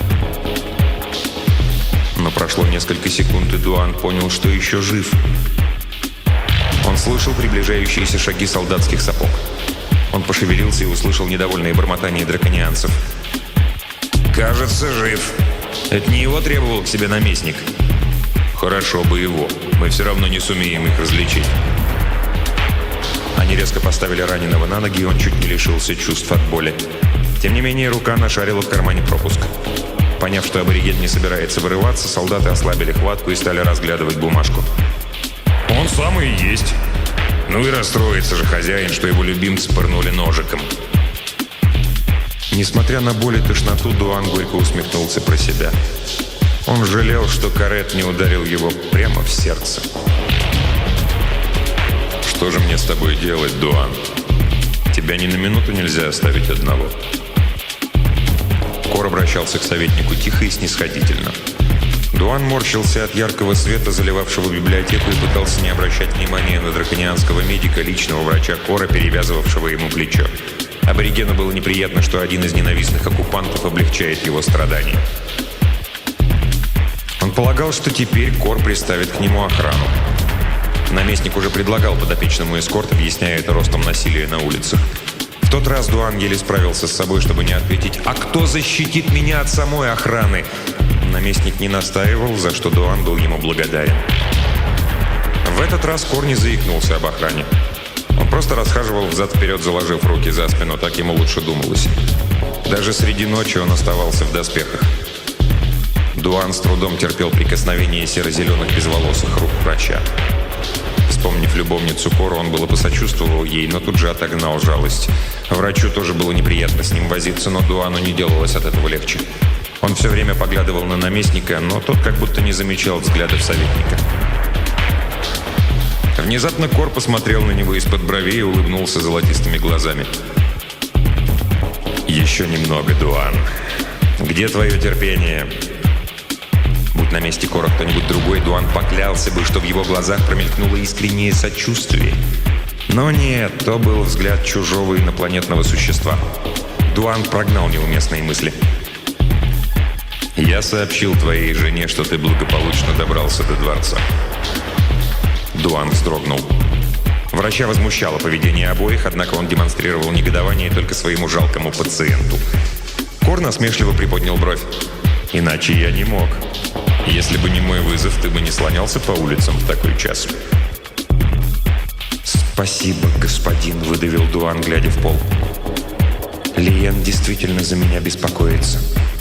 Но прошло несколько секунд, и Дуан понял, что еще жив. Он слышал приближающиеся шаги солдатских сапог. Он пошевелился и услышал недовольное бормотание драконианцев. «Кажется, жив. Это не его требовал к себе наместник». «Хорошо бы его. Мы все равно не сумеем их различить». Они резко поставили раненого на ноги, и он чуть не лишился чувств от боли. Тем не менее, рука нашарила в кармане пропуск. Поняв, что абориген не собирается вырываться, солдаты ослабили хватку и стали разглядывать бумажку. «Он самый и есть. Ну и расстроится же хозяин, что его любимца пырнули ножиком». Несмотря на боль и тошноту, Дуан горько усмехнулся про себя. Он жалел, что Карет не ударил его прямо в сердце. «Что же мне с тобой делать, Дуан? Тебя ни на минуту нельзя оставить одного». Кор обращался к советнику тихо и снисходительно. Дуан морщился от яркого света, заливавшего библиотеку, и пытался не обращать внимания на драконианского медика, личного врача Кора, перевязывавшего ему плечо. Аборигену было неприятно, что один из ненавистных оккупантов облегчает его страдания. Он полагал, что теперь Кор приставит к нему охрану. Наместник уже предлагал подопечному эскорт, объясняя это ростом насилия на улицах. В тот раз Дуан еле справился с собой, чтобы не ответить: «А кто защитит меня от самой охраны?» Наместник не настаивал, за что Дуан был ему благодарен. В этот раз Кор не заикнулся об охране. Он просто расхаживал взад-вперед, заложив руки за спину, так ему лучше думалось. Даже среди ночи он оставался в доспехах. Дуан с трудом терпел прикосновение серо-зеленых безволосых рук врача. Вспомнив любовницу Кора, он было посочувствовал ей, но тут же отогнал жалость. Врачу тоже было неприятно с ним возиться, но Дуану не делалось от этого легче. Он все время поглядывал на наместника, но тот как будто не замечал взглядов советника. Внезапно Кор посмотрел на него из-под бровей и улыбнулся золотистыми глазами. «Еще немного, Дуан. Где твое терпение?» Будь на месте Кора кто-нибудь другой, Дуан поклялся бы, что в его глазах промелькнуло искреннее сочувствие. Но нет, то был взгляд чужого инопланетного существа. Дуан прогнал неуместные мысли. «Я сообщил твоей жене, что ты благополучно добрался до дворца». Дуан вздрогнул. Врача возмущало поведение обоих, однако он демонстрировал негодование только своему жалкому пациенту. Кор насмешливо приподнял бровь. «Иначе я не мог. Если бы не мой вызов, ты бы не слонялся по улицам в такой час». «Спасибо, господин», — выдавил Дуан, глядя в пол. «Лиен действительно за меня беспокоится».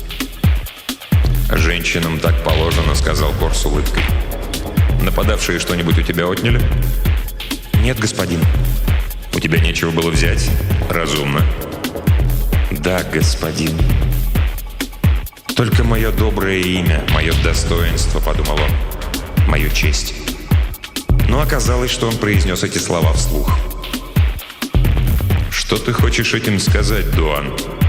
«Женщинам так положено», — сказал Кор с улыбкой. «Нападавшие что-нибудь у тебя отняли?» «Нет, господин». «У тебя нечего было взять? Разумно». «Да, господин». «Только мое доброе имя, мое достоинство», — подумал он, — «мою честь». Но оказалось, что он произнес эти слова вслух. «Что ты хочешь этим сказать, Дуан?»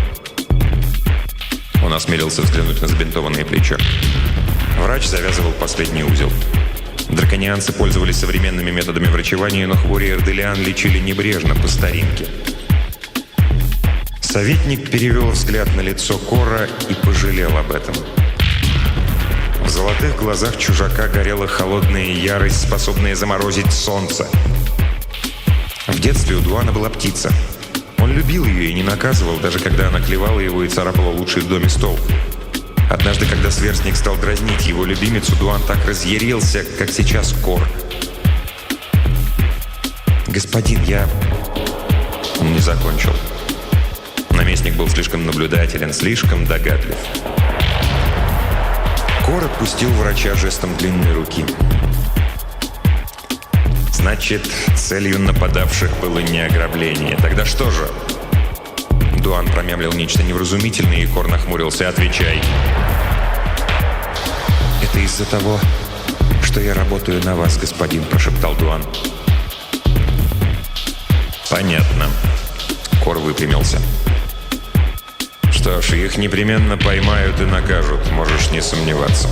Он осмелился взглянуть на забинтованное плечо. Врач завязывал последний узел. Драконианцы пользовались современными методами врачевания, но хвори эрделиан лечили небрежно, по старинке. Советник перевел взгляд на лицо Кора и пожалел об этом. В золотых глазах чужака горела холодная ярость, способная заморозить солнце. В детстве у Дуана была птица. Он любил ее и не наказывал, даже когда она клевала его и царапала лучший в доме стол. Однажды, когда сверстник стал дразнить его любимицу, Дуан так разъярился, как сейчас Кор. «Господин, я...» Он не закончил. Наместник был слишком наблюдателен, слишком догадлив. Кор отпустил врача жестом длинной руки. Значит, целью нападавших было не ограбление. Тогда что же? Дуан промямлил нечто невразумительное, и Кор нахмурился. «Отвечай». «Это из-за того, что я работаю на вас, господин», — прошептал Дуан. «Понятно». Кор выпрямился. «Что ж, их непременно поймают и накажут, можешь не сомневаться».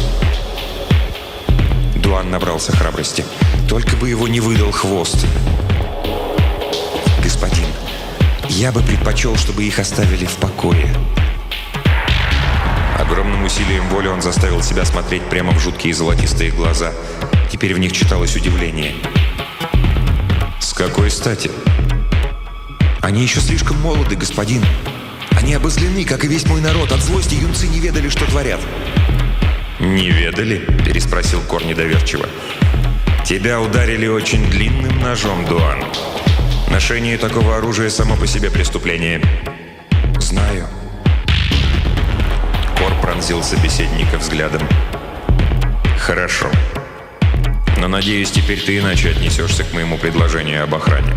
Дуан набрался храбрости. Только бы его не выдал хвост. «Господин, я бы предпочел, чтобы их оставили в покое». Огромным усилием воли он заставил себя смотреть прямо в жуткие золотистые глаза. Теперь в них читалось удивление. «С какой стати?» «Они еще слишком молоды, господин. Они обозлены, как и весь мой народ. От злости юнцы не ведали, что творят». «Не ведали?» – переспросил Кор недоверчиво. «Тебя ударили очень длинным ножом, Дуан. Ношение такого оружия само по себе преступление». «Знаю». Кор пронзил собеседника взглядом. «Хорошо. Но, надеюсь, теперь ты иначе отнесешься к моему предложению об охране».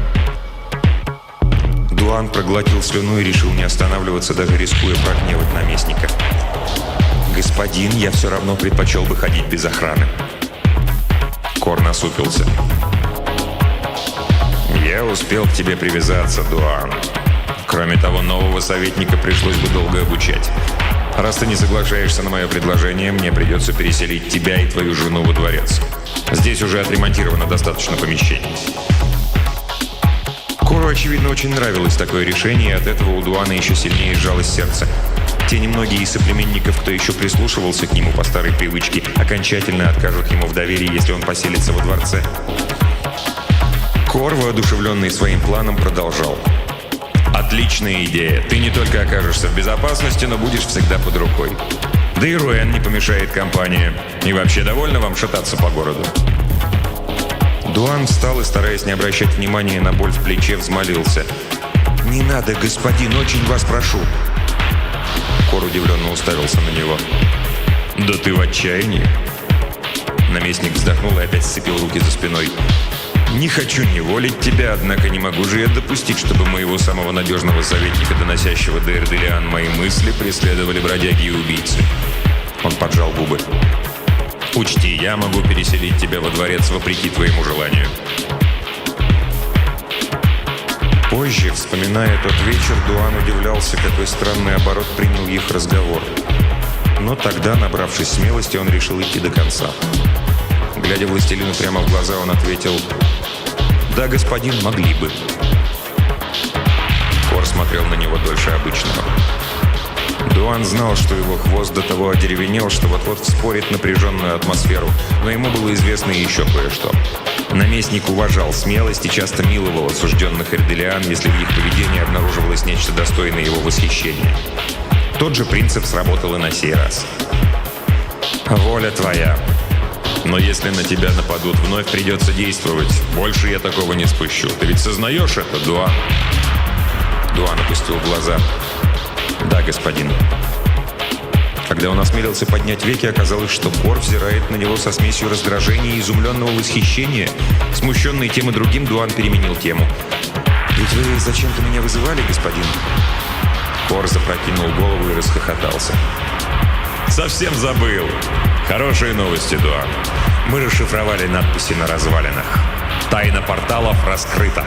Дуан проглотил слюну и решил не останавливаться, даже рискуя прогневать наместника. «Господин, я все равно предпочел бы ходить без охраны». Кор насупился. «Я успел к тебе привязаться, Дуан. Кроме того, нового советника пришлось бы долго обучать. Раз ты не соглашаешься на мое предложение, мне придется переселить тебя и твою жену во дворец. Здесь уже отремонтировано достаточно помещений». Кору, очевидно, очень нравилось такое решение, и от этого у Дуана еще сильнее сжалось сердце. Те немногие из соплеменников, кто еще прислушивался к нему по старой привычке, окончательно откажут ему в доверии, если он поселится во дворце. Кор, воодушевленный своим планом, продолжал. «Отличная идея. Ты не только окажешься в безопасности, но будешь всегда под рукой. Да и Руэн не помешает компании. И вообще, довольно вам шататься по городу?» Дуан встал и, стараясь не обращать внимания на боль в плече, взмолился. «Не надо, господин, очень вас прошу». Кор удивленно уставился на него. «Да ты в отчаянии?» Наместник вздохнул и опять сцепил руки за спиной. «Не хочу неволить тебя, однако не могу же я допустить, чтобы моего самого надежного советника, доносящего до Эрделиан мои мысли, преследовали бродяги и убийцы». Он поджал губы. «Учти, я могу переселить тебя во дворец вопреки твоему желанию». Позже, вспоминая тот вечер, Дуан удивлялся, какой странный оборот принял их разговор. Но тогда, набравшись смелости, он решил идти до конца. Глядя властелину прямо в глаза, он ответил: «Да, господин, могли бы». Кор смотрел на него дольше обычного. Дуан знал, что его хвост до того одеревенел, что вот-вот вспорит напряженную атмосферу, но ему было известно еще кое-что. Наместник уважал смелость и часто миловал осужденных Эрделиан, если в их поведении обнаруживалось нечто достойное его восхищения. Тот же принцип сработал и на сей раз. «Воля твоя. Но если на тебя нападут, вновь придется действовать. Больше я такого не спущу. Ты ведь сознаешь это, Дуан?» Дуан опустил глаза. «Да, господин». Когда он осмелился поднять веки, оказалось, что Кор взирает на него со смесью раздражения и изумленного восхищения. Смущенный тем и другим, Дуан переменил тему. «Ведь вы зачем-то меня вызывали, господин?» Кор запрокинул голову и расхохотался. «Совсем забыл. Хорошие новости, Дуан. Мы расшифровали надписи на развалинах. Тайна порталов раскрыта».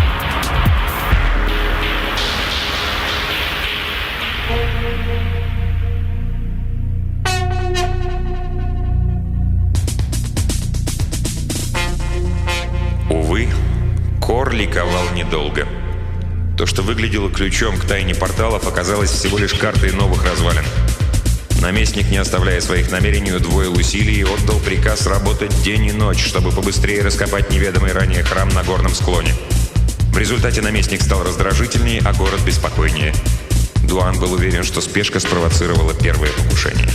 Увы, Кор ликовал недолго. То, что выглядело ключом к тайне порталов, оказалось всего лишь картой новых развалин. Наместник, не оставляя своих намерений, удвоил усилий и отдал приказ работать день и ночь, чтобы побыстрее раскопать неведомый ранее храм на горном склоне. В результате наместник стал раздражительнее, а город беспокойнее. Дуан был уверен, что спешка спровоцировала первое покушение.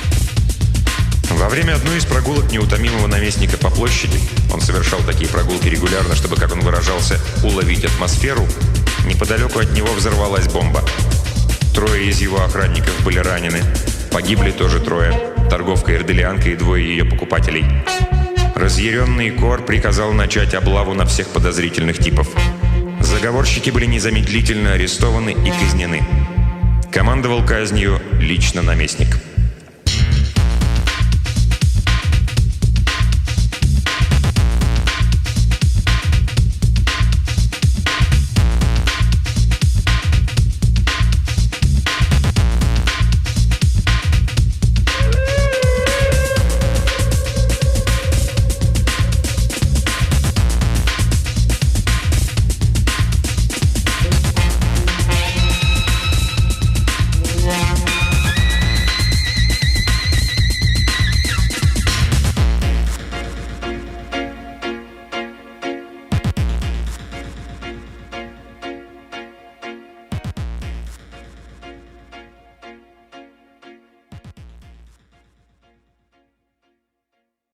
Во время одной из прогулок неутомимого наместника по площади, он совершал такие прогулки регулярно, чтобы, как он выражался, уловить атмосферу, неподалеку от него взорвалась бомба. Трое из его охранников были ранены. Погибли тоже трое. Торговка Эрделианка и двое ее покупателей. Разъяренный Кор приказал начать облаву на всех подозрительных типов. Заговорщики были незамедлительно арестованы и казнены. Командовал казнью лично наместник.